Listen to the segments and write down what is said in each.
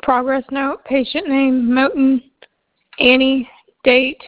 Progress note, patient name, Moten Annie, date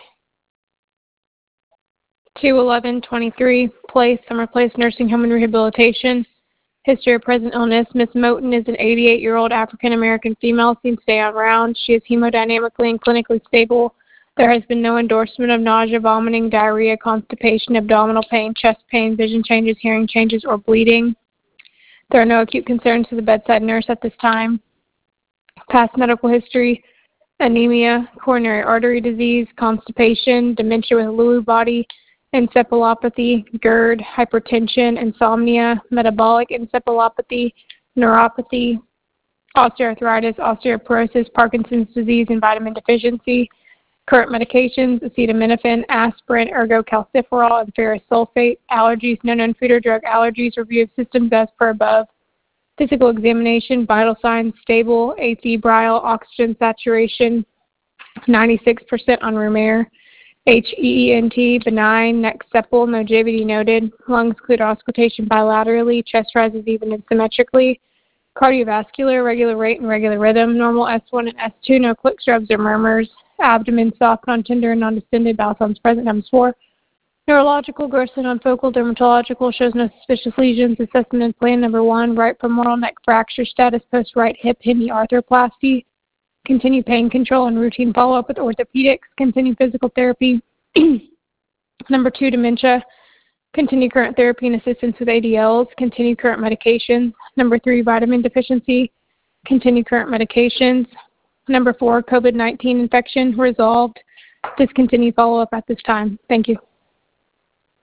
2/11/23, place, Summer Place Nursing Home and Rehabilitation. History of present illness, Ms. Moten is an 88-year-old African-American female, seen today on round. She is hemodynamically and clinically stable. There has been no endorsement of nausea, vomiting, diarrhea, constipation, abdominal pain, chest pain, vision changes, hearing changes, or bleeding. There are no acute concerns to the bedside nurse at this time. Past medical history, anemia, coronary artery disease, constipation, dementia with Lewy body, encephalopathy, GERD, hypertension, insomnia, metabolic encephalopathy, neuropathy, osteoarthritis, osteoporosis, Parkinson's disease, and vitamin deficiency. Current medications, acetaminophen, aspirin, ergocalciferol, and ferrous sulfate. Allergies, no known food or drug allergies. Review of systems as per above. Physical examination, vital signs stable, afebrile, oxygen saturation 96% on room air. HEENT, benign, neck supple, no JVD noted. Lungs cleared auscultation bilaterally, chest rises even and symmetrically. Cardiovascular, regular rate and regular rhythm, normal S1 and S2, no clicks, rubs, or murmurs. Abdomen soft, non-tender, and non-distended, bowel sounds present, M4. Neurological, grossly non-focal, dermatological, shows no suspicious lesions. Assessment plan number 1, right femoral neck fracture status, post right hip hemiarthroplasty. Continue pain control and routine follow-up with orthopedics. Continue physical therapy. Number 2, dementia. Continue current therapy and assistance with ADLs. Continue current medications. Number 3, vitamin deficiency. Continue current medications. Number 4, COVID-19 infection resolved. Discontinue follow-up at this time. Thank you.